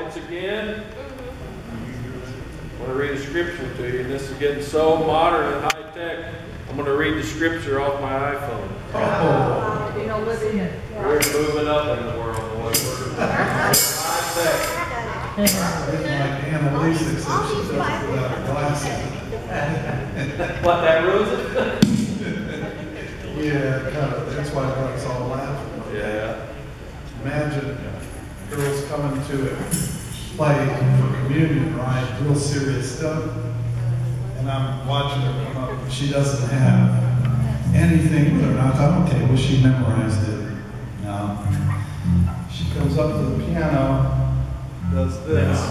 once again. I want to read a scripture to you. This is getting so modern and high tech. I'm going to read the scripture off my iPhone. You know, living it. We're moving up in the world, boys. We're high tech. Like Annalisa, except she does it without her glasses. What, that ruins it? Yeah, kind of. That's why it's all laughing. Yeah. Imagine girls coming to a play for communion, right? Real serious stuff. And I'm watching her come up. She doesn't have anything with her. And I thought, okay, well, she memorized it. No. She comes up to the piano, does this,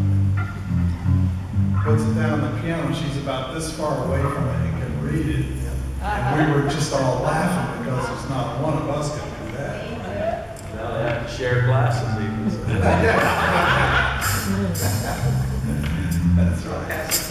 puts it down on the piano. She's about this far away from it and can read it. And we were just all laughing because there's not one of us can do that. Now they have to share glasses even. That's right.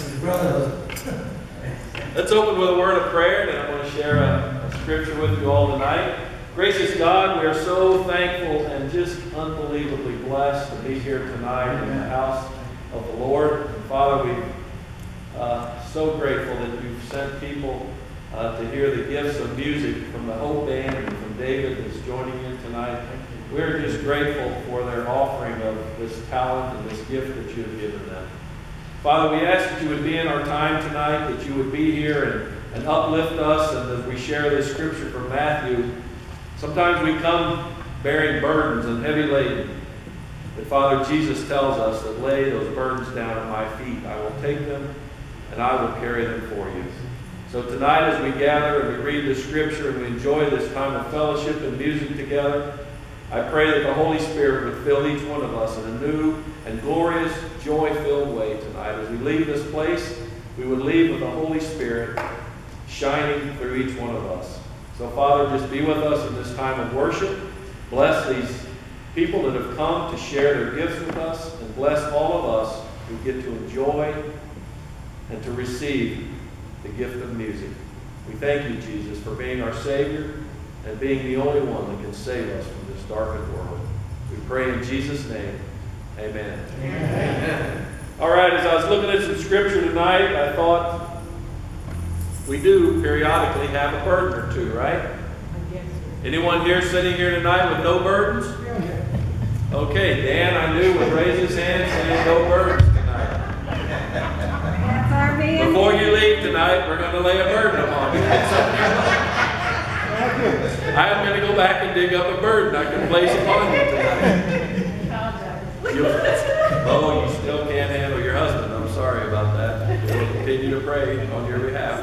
Let's open with a word of prayer, and I'm going to share a scripture with you all tonight. Gracious God, we are so thankful and just unbelievably blessed to be here tonight in the house of the Lord. And Father, we're so grateful that you've sent people to hear the gifts of music from the Hope Band and from David that's joining in tonight. We're just grateful for their offering of this talent and this gift that you have given them. Father, we ask that you would be in our time tonight, that you would be here and uplift us, and as we share this scripture from Matthew, sometimes we come bearing burdens and heavy laden. But Father, Jesus tells us that lay those burdens down at my feet. I will take them and I will carry them for you. So tonight as we gather and we read the scripture and we enjoy this time of fellowship and music together, I pray that the Holy Spirit would fill each one of us in a new and glorious, joy-filled way tonight. As we leave this place, we would leave with the Holy Spirit shining through each one of us. So, Father, just be with us in this time of worship. Bless these people that have come to share their gifts with us, and bless all of us who get to enjoy and to receive the gift of music. We thank you, Jesus, for being our Savior and being the only one that can save us from this darkened world. We pray in Jesus' name. Amen. Amen. All right, as I was looking at some scripture tonight, I thought we do periodically have a burden or two, right? Anyone here sitting here tonight with no burdens? Okay, Dan, I knew, would raise his hand saying no burdens tonight. Before you leave tonight, we're going to lay a burden upon you. I am going to go back and dig up a burden I can place upon you tonight. You still can't handle your husband. I'm sorry about that. We'll continue to pray on your behalf.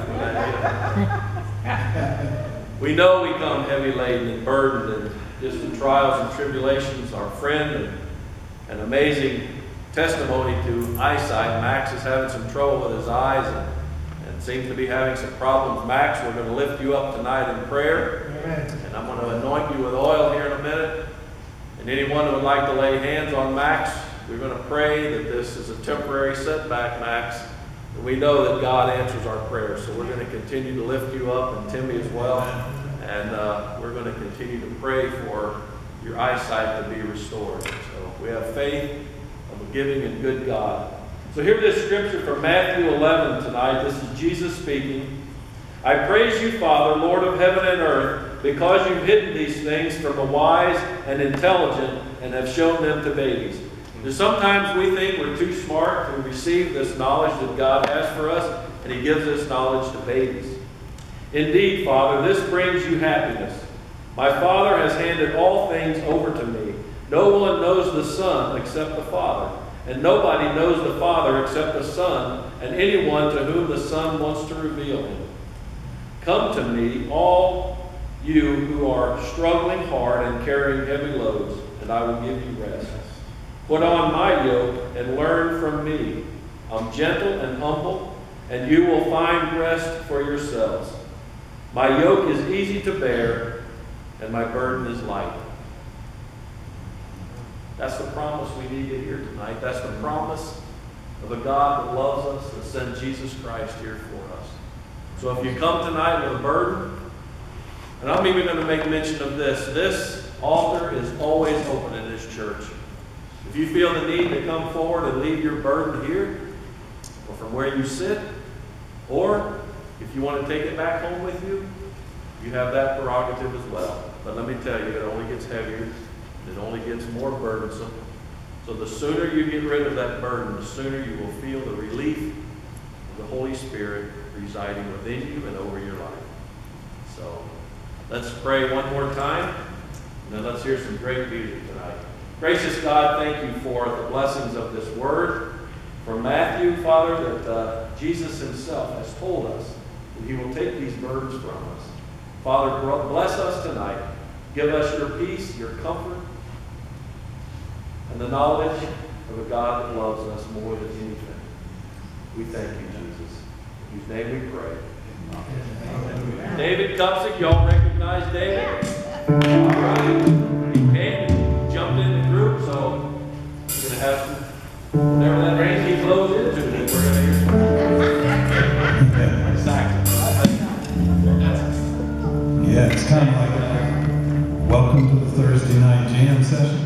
We know we come heavy laden and burdened, and just the trials and tribulations. Our friend and an amazing testimony to eyesight. Max is having some trouble with his eyes and seems to be having some problems. Max, we're going to lift you up tonight in prayer. Amen. And I'm going to anoint you with oil here in a minute. And anyone who would like to lay hands on Max, we're going to pray that this is a temporary setback, Max. And we know that God answers our prayers. So we're going to continue to lift you up, and Timmy as well. And we're going to continue to pray for your eyesight to be restored. So we have faith of a giving and good God. So hear this scripture from Matthew 11 tonight. This is Jesus speaking. I praise you, Father, Lord of heaven and earth, because you've hidden these things from the wise and intelligent and have shown them to babies. And sometimes we think we're too smart to receive this knowledge that God has for us, and he gives this knowledge to babies. Indeed, Father, this brings you happiness. My Father has handed all things over to me. No one knows the Son except the Father, and nobody knows the Father except the Son, and anyone to whom the Son wants to reveal him. Come to me, all you who are struggling hard and carrying heavy loads, and I will give you rest. Put on my yoke and learn from me. I'm gentle and humble, and you will find rest for yourselves. My yoke is easy to bear, and my burden is light. That's the promise we need to hear tonight. That's the promise of a God that loves us, that sent Jesus Christ here for us. So if you come tonight with a burden, and I'm even going to make mention of this altar is always open in this church. If you feel the need to come forward and leave your burden here, or from where you sit, or if you want to take it back home with you, you have that prerogative as well. But let me tell you, it only gets heavier. It only gets more burdensome. So the sooner you get rid of that burden, the sooner you will feel the relief of the Holy Spirit residing within you and over your life. So let's pray one more time, and then let's hear some great music tonight. Gracious God, thank you for the blessings of this word. From Matthew, Father, that Jesus himself has told us that he will take these burdens from us. Father, bless us tonight. Give us your peace, your comfort, and the knowledge of a God that loves us more than anything. We thank you, Jesus. In whose name we pray. Amen. David Kupsik, y'all recognize David? All right. He came and jumped in the group, so we're going to have some, whenever that rain he flows into, then we're going to hear some. Exactly. Yeah, it's kind of like welcome to the Thursday night jam session.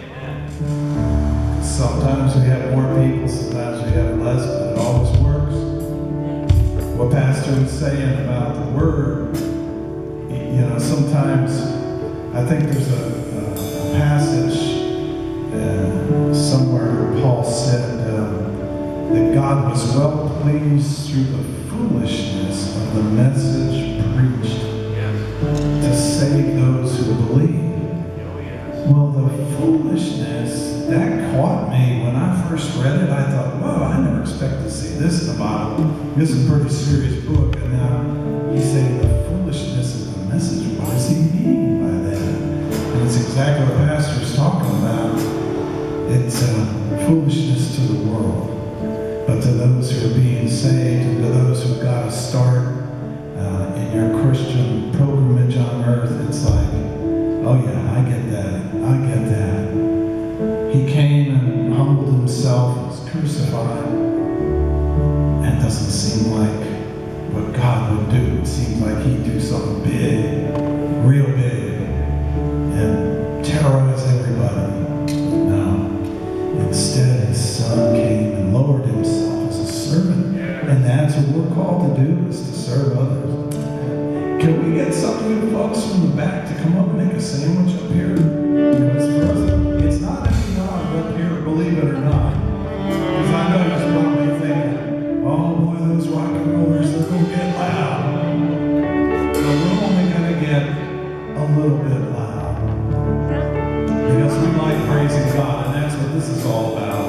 Sometimes we have more people, sometimes we have less, but it always works. What Pastor was saying about the Word, sometimes I think there's a passage somewhere Paul said that God was well pleased through the foolishness of the message preached to save those who believe. Well, the foolishness, that caught me. When I first read it, I thought, whoa, I never expected to see this in the Bible. This is a pretty serious book. And now he's saying the foolishness of the message. What does he mean by that? And it's exactly what Pastor is talking about. It's foolishness to the world. But to those who are being saved, and to those who've got to start in your Christian pilgrimage on earth, it's like, oh yeah, I get that. I get that. He came and humbled himself, was crucified, and it doesn't seem like what God would do. It seems like he'd do something big, real big, and terrorize everybody. But no, instead his son came and lowered himself as a servant. And that's what we're called to do, is to serve others. Can we get some of you folks from the back to come up and make a sandwich up here? Because for us, it's not any dog up here, believe it or not. Because I know you're probably thinking, oh boy, those rock and rollers, they're going to get loud. But we're only going to get a little bit loud. Because we like praising God, and that's what this is all about.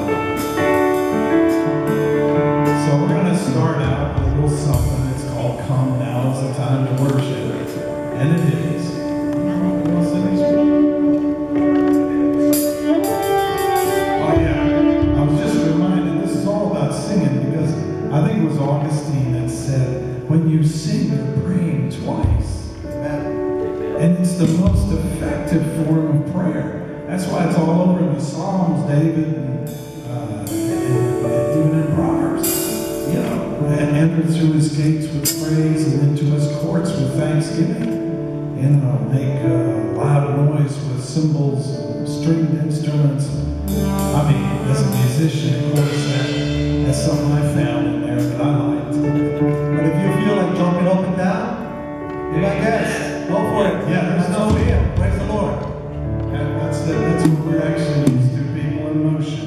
So we're going to start out with a little something. It's called Come Now Is the Time to Worship. And it is. Oh yeah. I was just reminded, this is all about singing, because I think it was Augustine that said, when you sing, you're praying twice. And it's the most effective form of prayer. That's why it's all over in the Psalms, David, and even in Proverbs. And enter through his gates with praise and into his courts with thanksgiving. Make loud noise with cymbals and stringed instruments. I mean, as a musician, of course, that's something I found in there that I liked. But if you feel like jumping up and down, be my guest. Go for it. Yeah, there's no fear. Praise the Lord. And that's what we're actually used to, people in motion.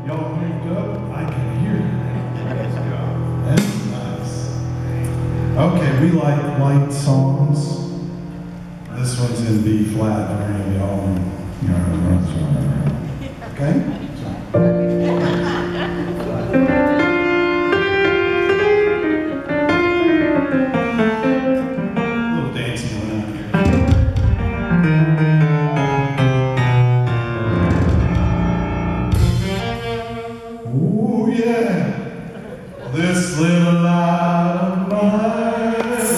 Y'all moved up, I can hear you. That's nice. Okay, we like light songs. This one's in B flat for any of y'all. Okay? A little dancing around here. Oh yeah, this little light of mine.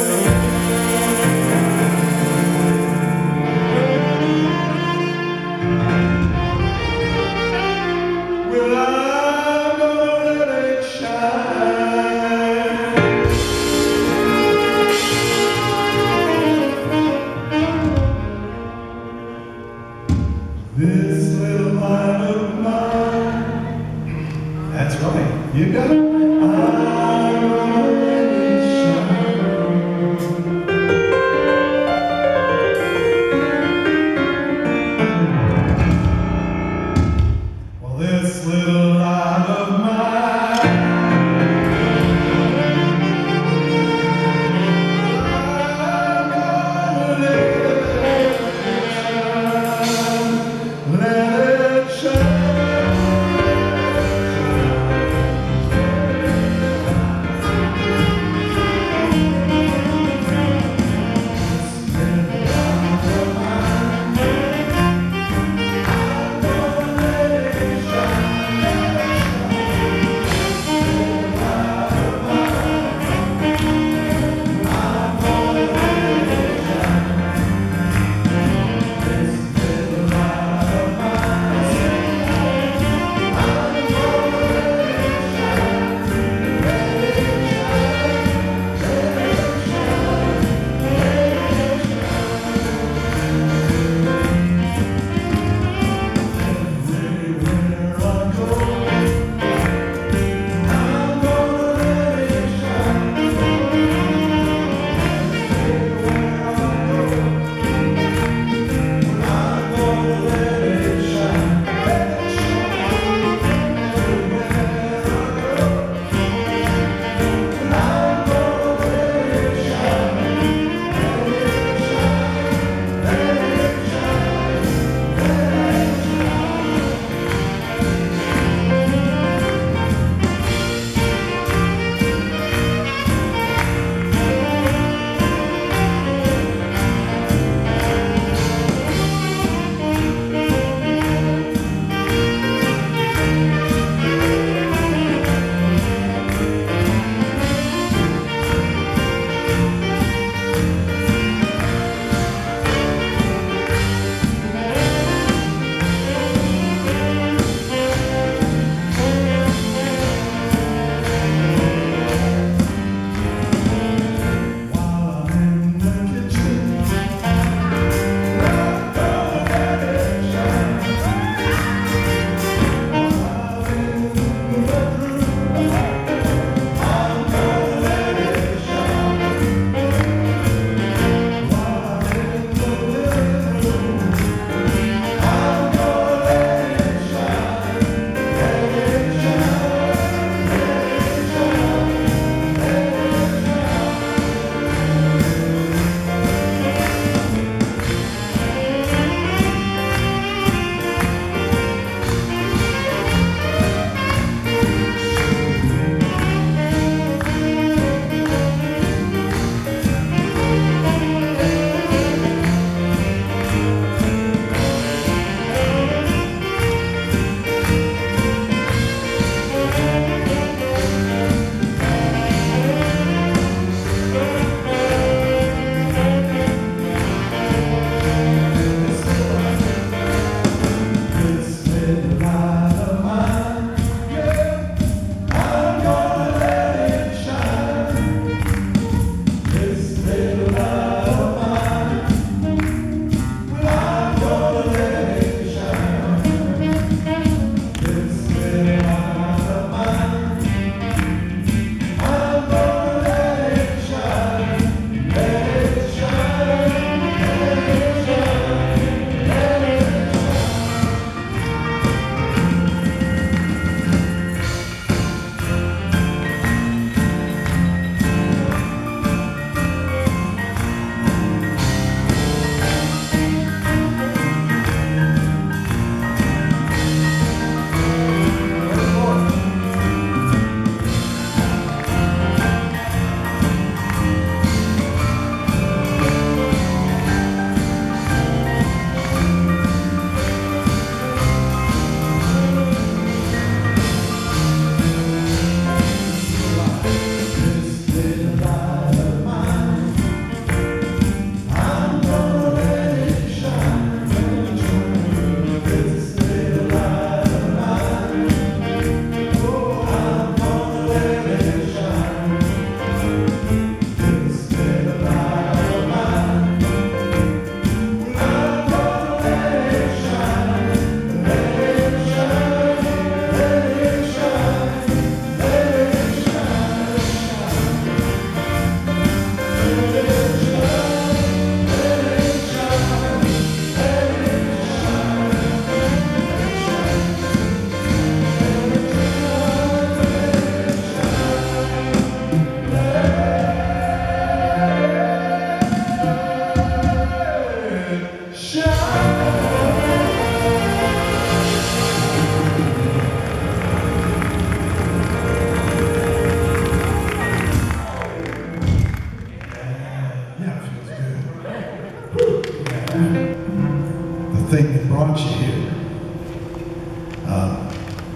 Well, I'm gonna let it shine. This little light of mine. That's right. You got it. I'm gonna let it shine. Well, this little light of mine. I'm gonna let it shine. Let it shine.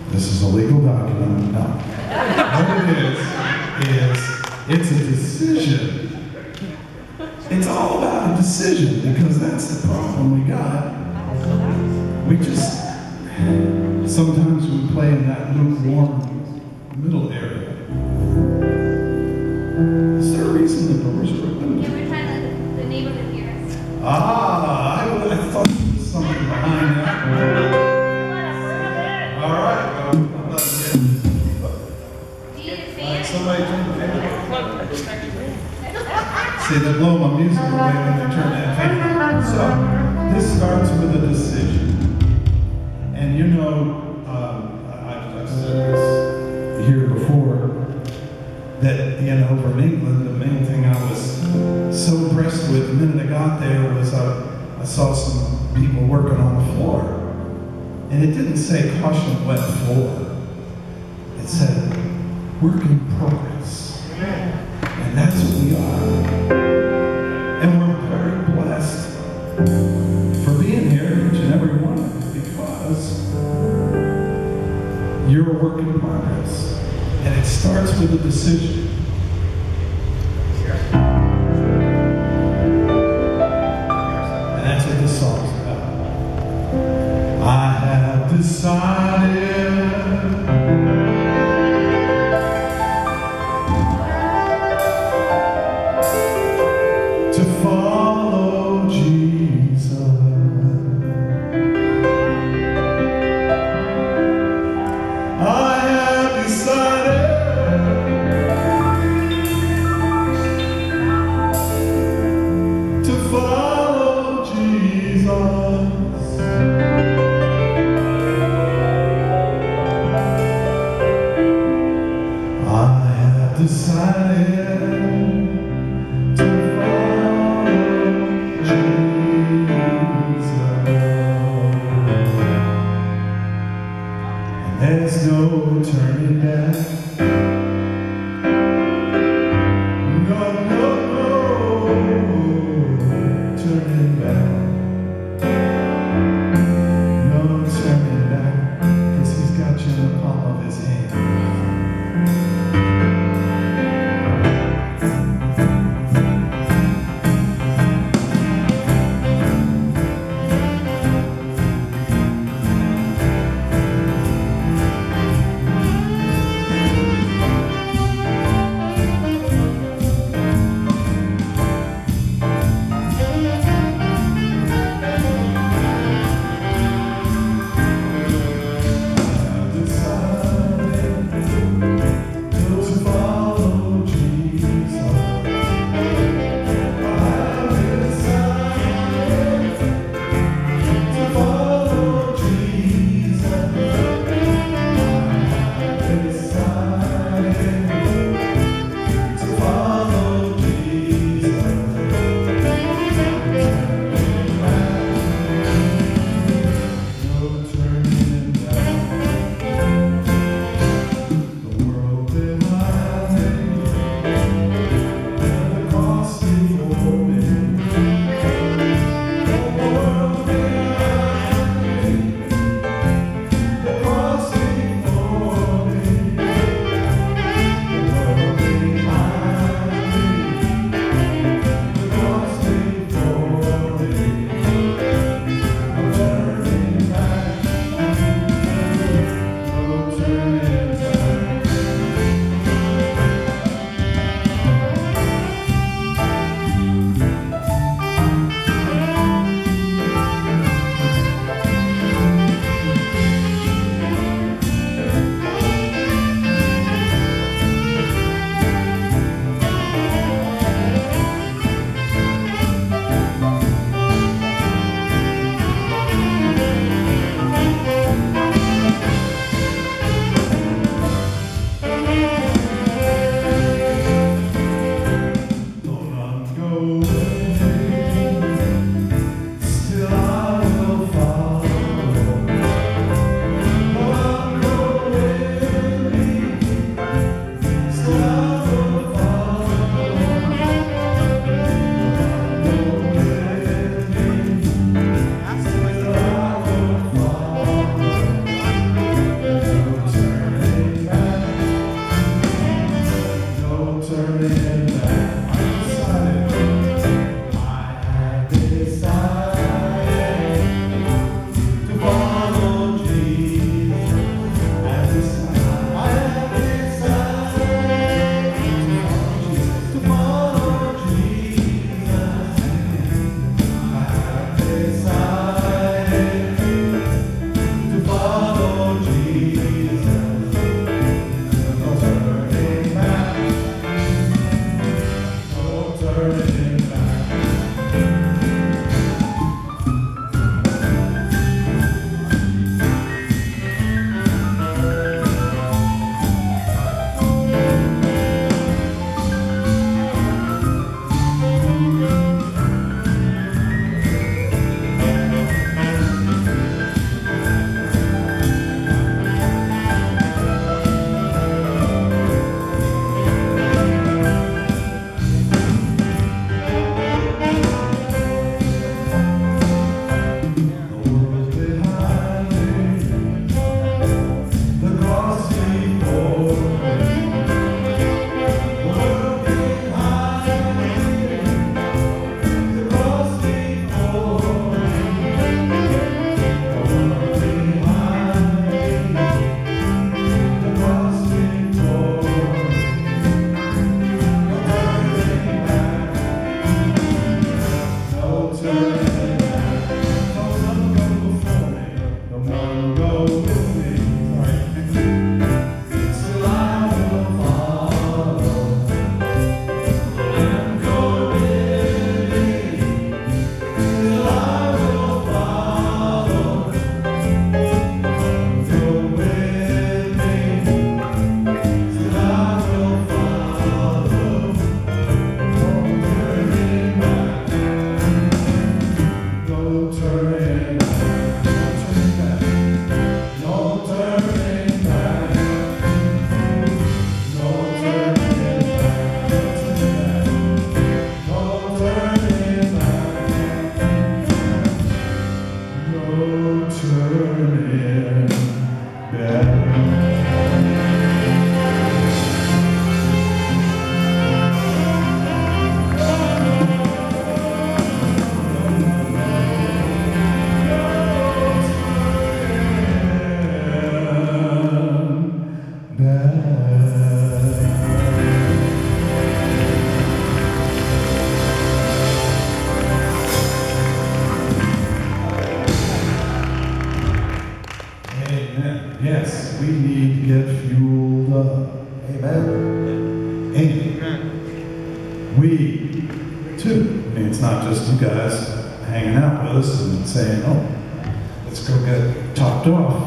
This is a legal document. No. What it is it's a decision. It's all about a decision because that's the problem we got. We just, sometimes we play in that lukewarm middle area. Is there a reason the doors are open? Yeah, we're trying to the neighborhood here. I thought there was something behind that. All right, well, I'm not here. Do you need a All right, fan? somebody turn the fan on. See, they blow my music away when they turn that fan on. So, this starts with a decision. And you know, I've said this here before, that over in England, the main thing I was so impressed with the minute I got there was I saw some people working on the floor. And it didn't say caution wet floor. It said work in progress. And that's what we are. And we're very blessed for being here, each and every one of you, because you're a work in progress. And it starts with a decision. And that's what this song's about. I have decided to follow Jesus. I have decided to follow Jesus. I have decided to follow Jesus. And there's no turning back. No, no, no turning back. No turning back, 'cause he's got you in the palm of his hand. need to get fueled up. Amen. And we, too, I mean, it's not just you guys hanging out with us and saying, oh, let's go get topped off.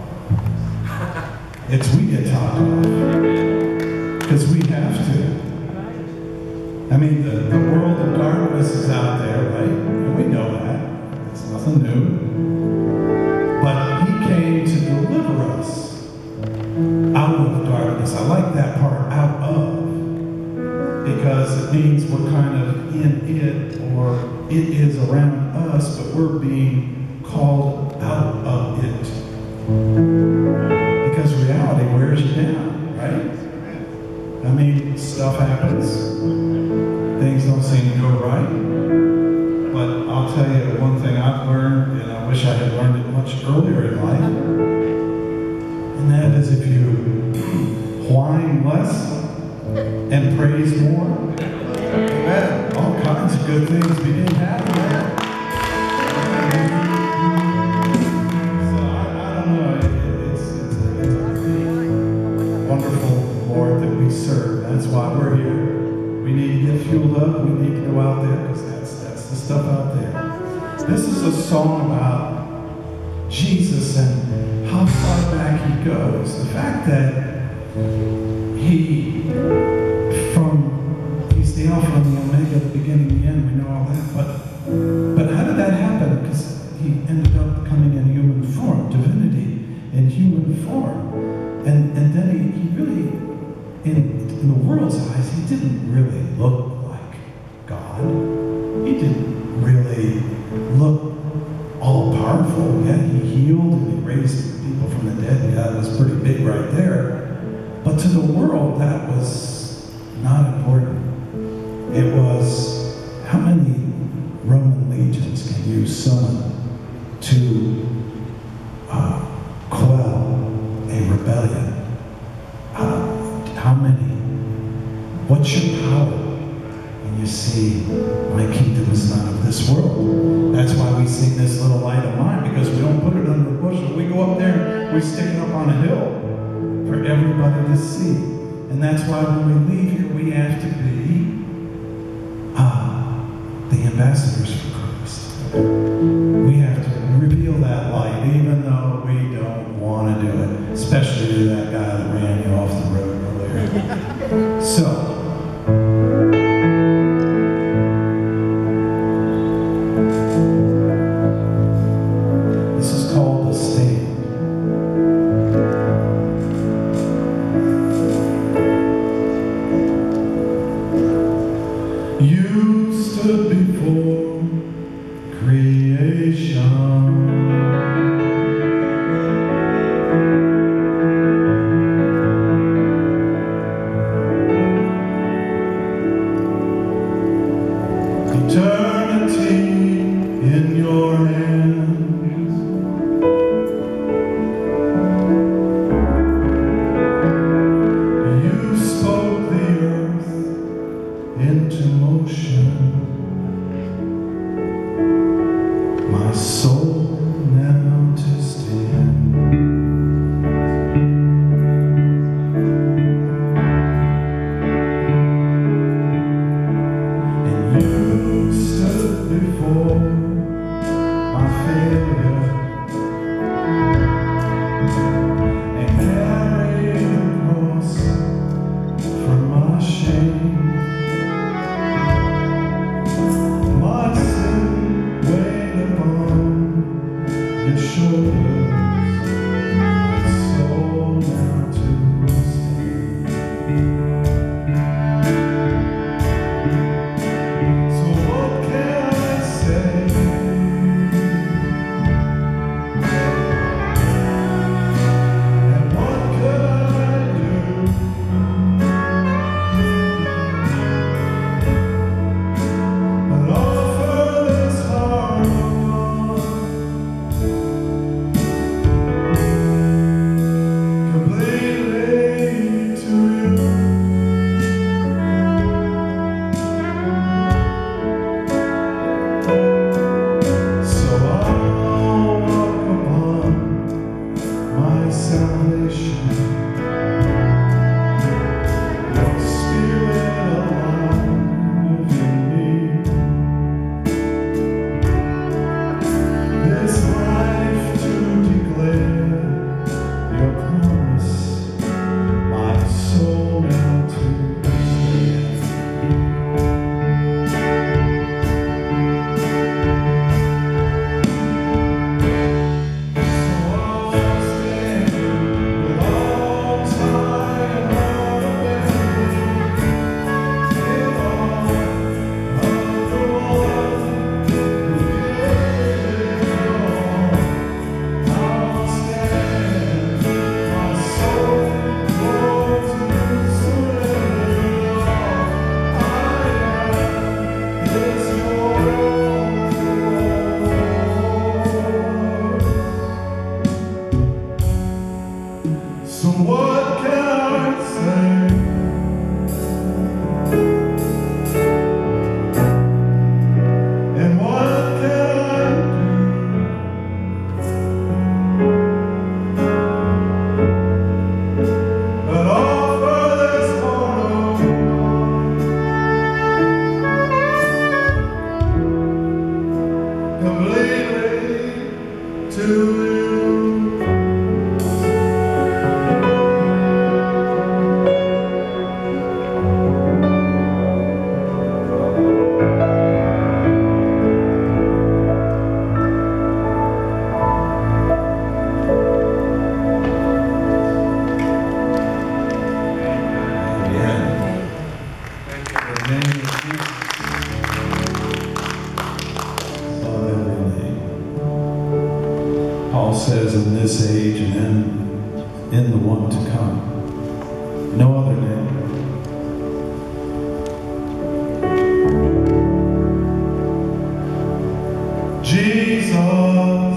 It's we get topped off. Because we have to. I mean, the world of darkness is out there, right? And we know that. It's nothing new. But he came to deliver us out of darkness. I like that part, out of. Because it means we're kind of in it, or it is around us, but we're being called out of it. Because reality wears you down, right? I mean, stuff happens. Things don't seem to go right. But I'll tell you one thing I've learned, and I wish I had learned it much earlier in life, and that is if you whine less and praise more, amen, all kinds of good things begin happening. So I don't know, it's a wonderful Lord that we serve. That's why we're here. We need to get fueled up. We need to go out there because that's the stuff out there. This is a song about Jesus and how far back he goes. The fact that he's the Alpha and the Omega, the beginning and the end. We know all that. But how did that happen? Because he ended up coming in human form, divinity in human form, and then he really. In the world's eyes, he didn't really look like God. He didn't really look all powerful. Yeah, he healed and he raised people from the dead. Yeah, that was pretty big right there. But to the world, that was not important. It was, how many Roman legions can you summon to quell a rebellion? How many? What's your power when you see my kingdom is not of this world? That's why we sing this little light of mine, because we don't put it under a bushel. We go up there, we stick it up on a hill for everybody to see. And that's why when we leave here, we have to be the ambassadors for Christ. We have to reveal that light, even though we don't want to do it, especially to that guy that ran you off the road. So, this is called a stand. You stood before creation. Eternity in your hands. You spoke the earth into motion. My soul now to stand. Before my failure and carried the cross from my shame, my sin weighed upon your shoulders, my soul now to stand. So what can I say? And what could I do? But offer this heart completely to you. this age and in the one to come. No other name. Jesus.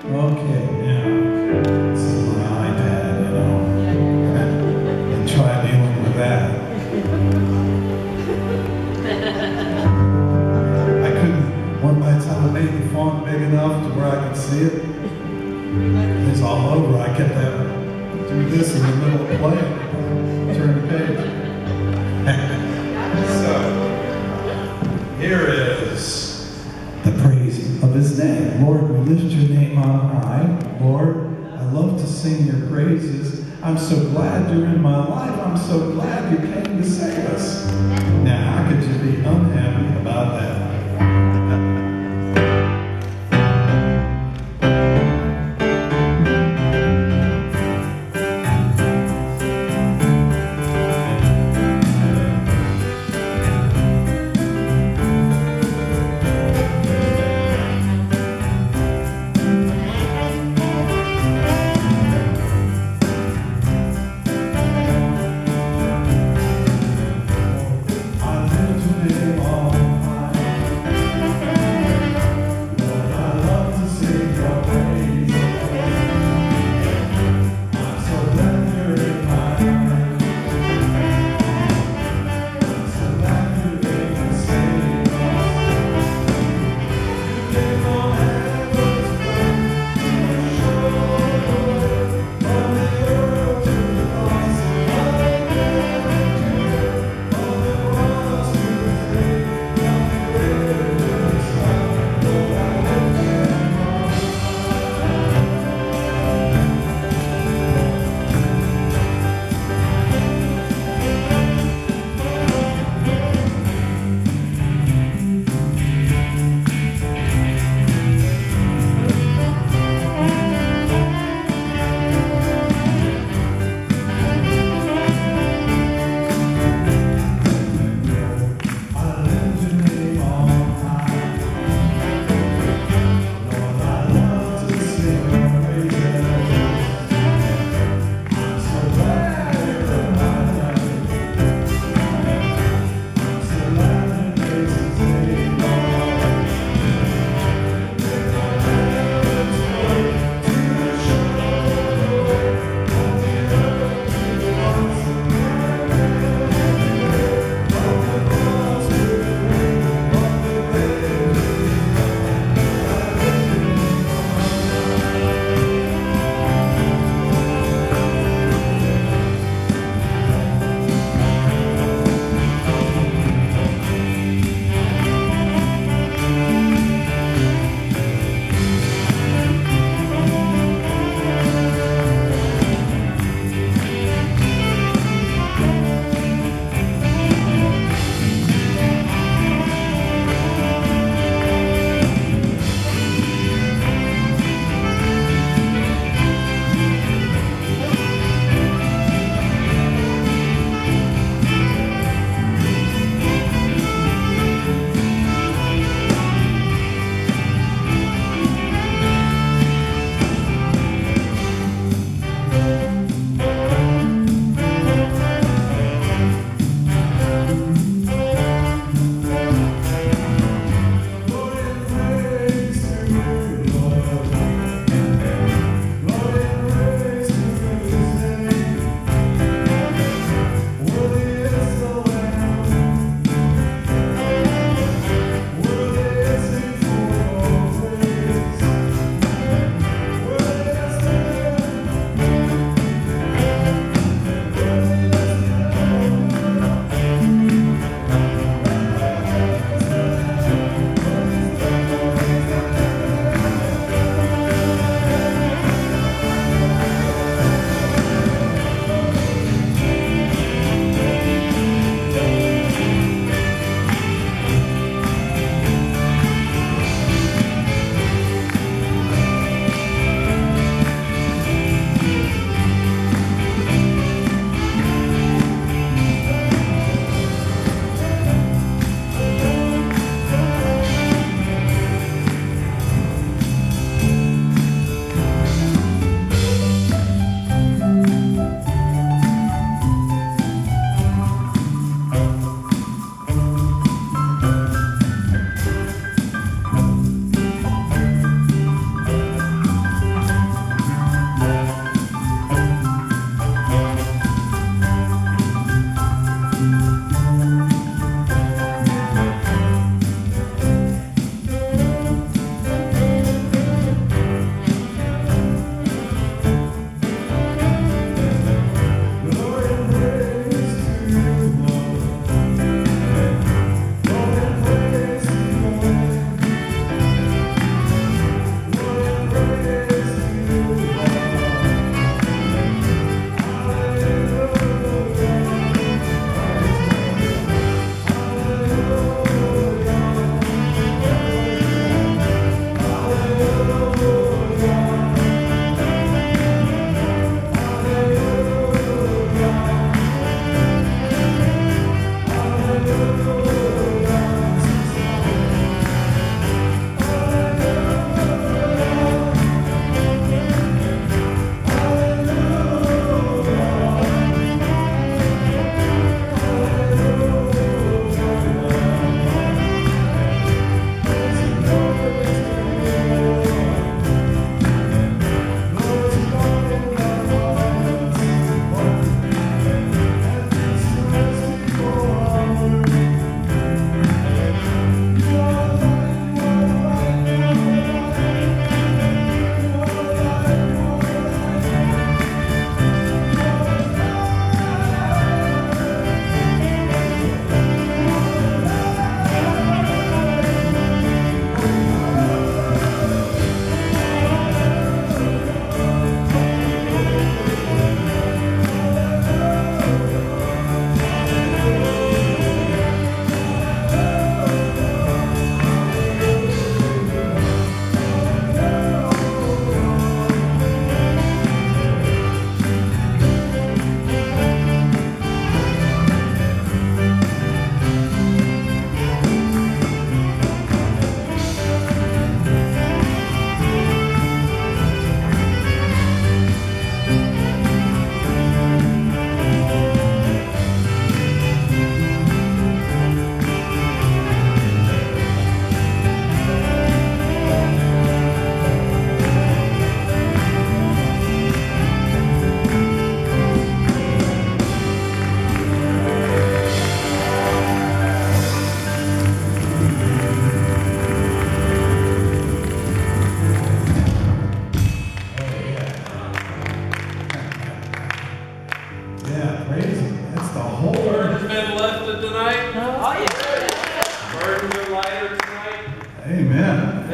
Okay, now, this is my iPad, you know, and try dealing with that. I couldn't, one by the time I made the font big enough to where I could see it, it's all over. I kept having to do this in the middle of playing, turn the page. So, here is the praise of his name. Lord, we lift your name on high. Lord, I love to sing your praises. I'm so glad you're in my life. I'm so glad you came to save us. Now, how could you be unhappy about that? I lift your name on high.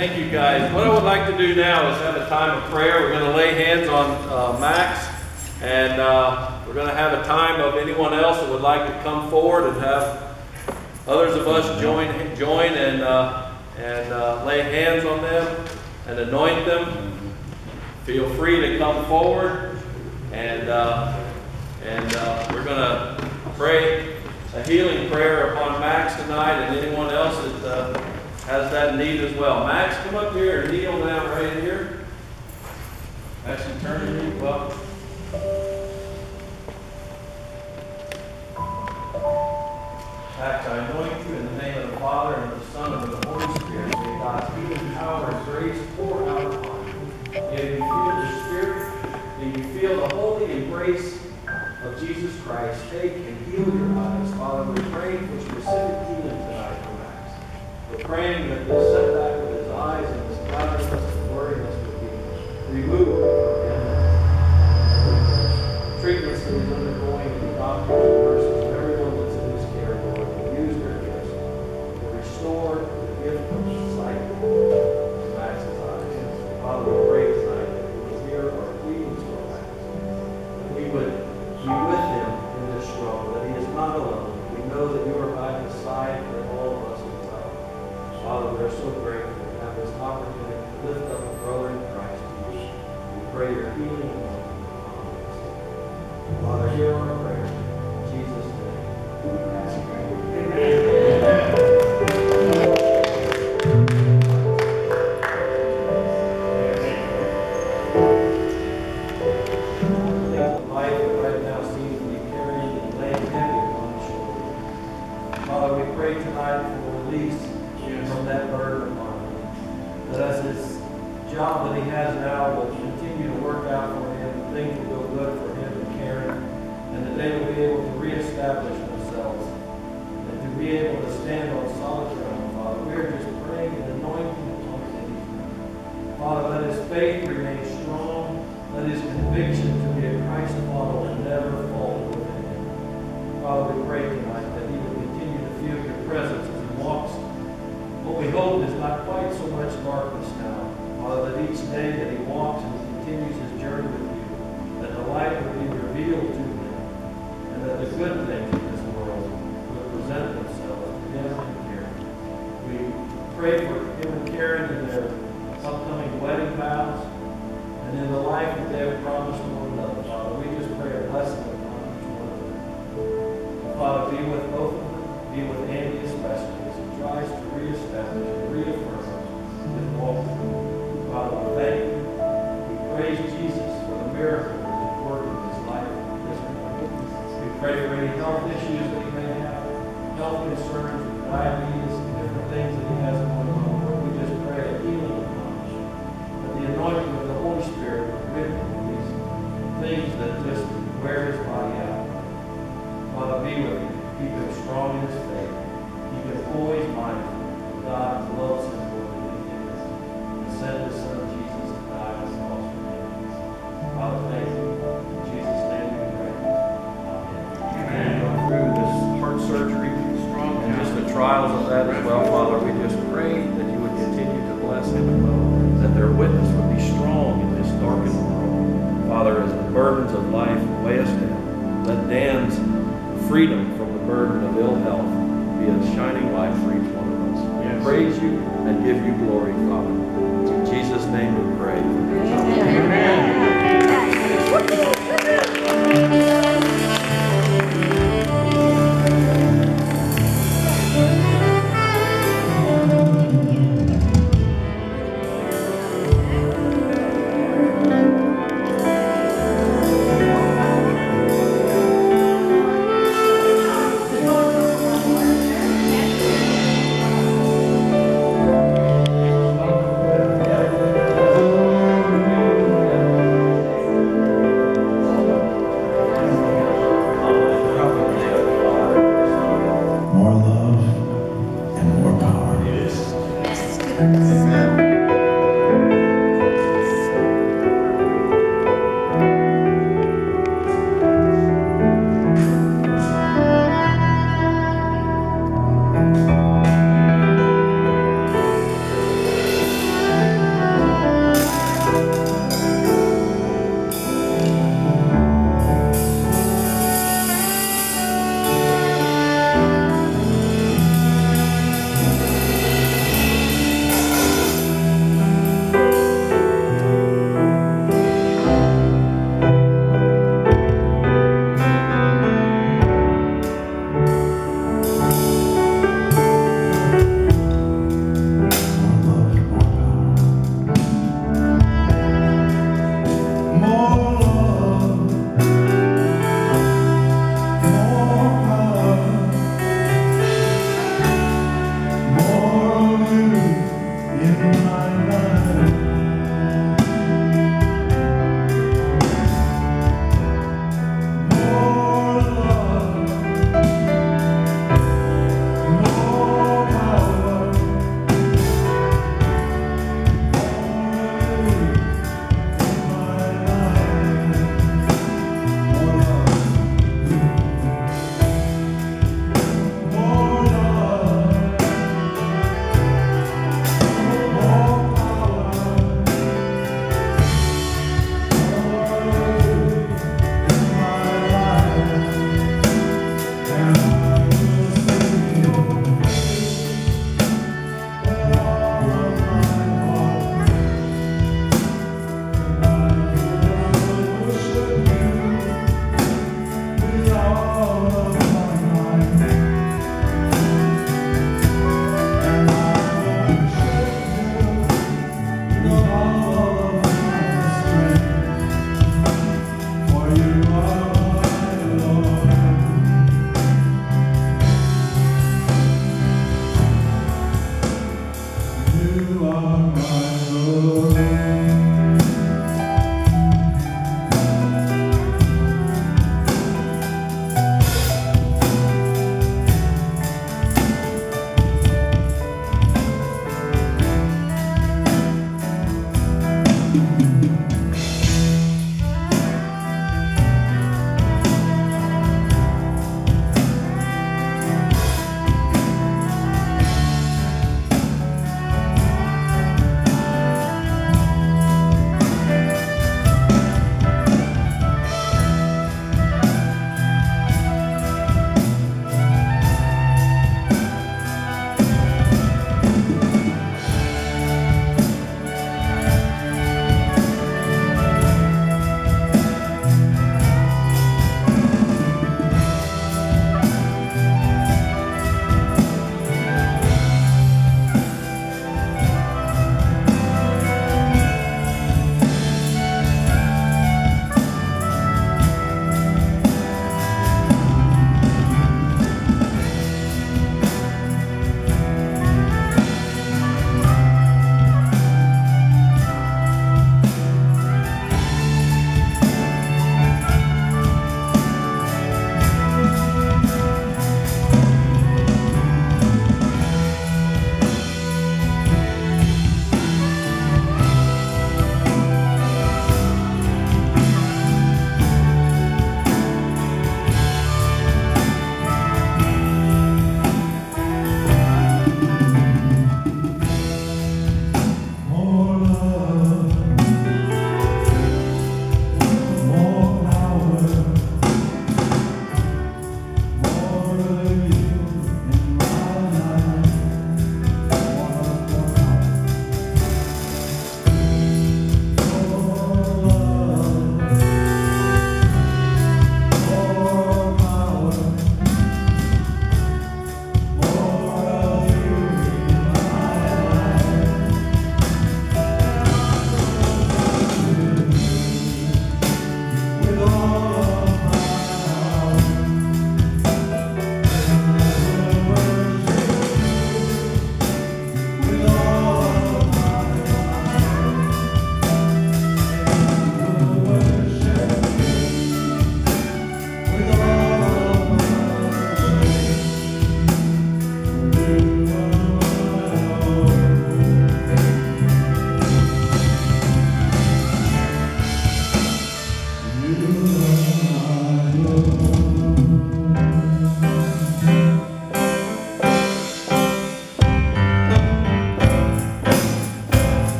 Thank you, guys. What I would like to do now is have a time of prayer. We're going to lay hands on Max, and we're going to have a time of anyone else that would like to come forward and have others of us join and lay hands on them and anoint them. Feel free to come forward, and we're going to pray a healing prayer upon Max tonight, and anyone else that has that need as well. Max, come up here and kneel down right here. Max, you turn to me. Well, Max, I anoint you in the name of the Father, and of the Son, and of the Holy Spirit. May God's healing power and grace pour out upon you. May you feel the Spirit. May you feel the holy embrace of Jesus Christ. Take and heal your eyes. Father, we're praying for specific healing tonight for Max. We're praying that this setback with his eyes and this cloudiness and blurriness would be removed from him. Treatments that he's undergoing in the doctors and nurses and everyone that's in his care, Lord, will use their gifts to restore the gift of sight to Max's eyes. Father, we pray tonight that we will hear our pleadings for Max, that we would be with him in this struggle, that he is not alone. We know that you are by his side, and that all of us as well. Father, we are so grateful to have this opportunity to lift up a brother in Christ to you. We pray your healing upon us. Father, hear our prayer. In Jesus' name. Amen. Job that he has now will continue to work out for him, things will go good for him and Karen, and that they will be able to reestablish themselves and to be able to stand on solid ground, Father. We are just praying and anointing upon him. Father, let his faith remain strong. Let his conviction to be a Christ follower never fall within him. Father, we pray tonight that he will continue to feel your presence as he walks. What we hope is not quite so much darkness now. Father, that each day that he walks and continues his journey with you, that the light will be revealed to him, and that the good things of this world will present themselves to him and Karen. We pray for him and Karen in their upcoming wedding vows, and in the life that they have promised one another. Father, we just pray a blessing upon each one of them. Father, be with both of them, be with Andy especially, as he tries to reestablish and reaffirm his walk with you. Father, we thank you. We praise Jesus for the miracle that is working in his life this morning. We pray for any health issues that he may have, health concerns, diabetes, and different things that he has going on. Lord, we just pray a healing upon him. That the anointing of the Holy Spirit would rid him of these things that just wear his body out. Father, be with him. Keep him strong in his faith. Keep him always mindful of God who loves him. Send his son Jesus to die on the cross for him. Father, thank you. In Jesus' name we pray. Amen. Going through this heart surgery and just the trials of that as well, Father, we just pray that you would continue to bless him and well, that their witness would be strong in this darkened world. Father, as the burdens of life weigh us down, let Dan's freedom from the burden of ill health be a shining light for each one of us. We praise you and give you glory, Father. In Jesus' name we pray. Amen.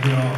you all.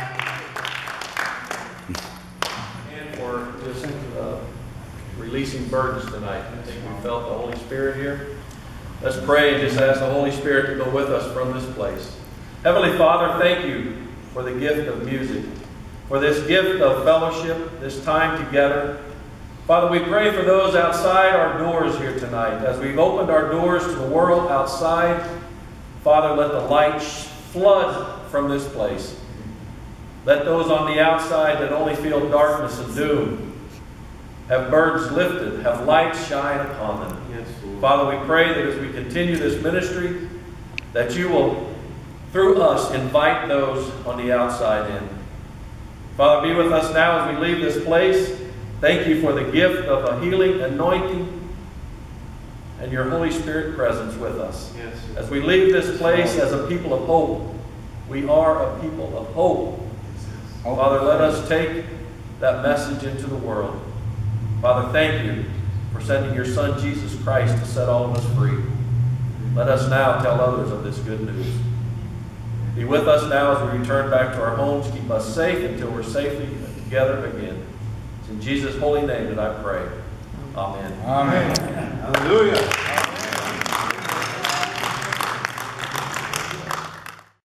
And for just releasing burdens tonight. I think we felt the Holy Spirit here. Let's pray and just ask the Holy Spirit to go with us from this place. Heavenly Father, thank you for the gift of music, for this gift of fellowship, this time together. Father, we pray for those outside our doors here tonight. As we've opened our doors to the world outside, Father, let the light flood from this place. Let those on the outside that only feel darkness and doom have burdens lifted, have light shine upon them. Yes, Lord. Father, we pray that as we continue this ministry, that you will, through us, invite those on the outside in. Father, be with us now as we leave this place. Thank you for the gift of a healing anointing and your Holy Spirit presence with us. Yes. As we leave this place as a people of hope, we are a people of hope. Father, let us take that message into the world. Father, thank you for sending your Son, Jesus Christ, to set all of us free. Let us now tell others of this good news. Be with us now as we return back to our homes. Keep us safe until we're safely together again. It's in Jesus' holy name that I pray. Amen. Amen. Hallelujah.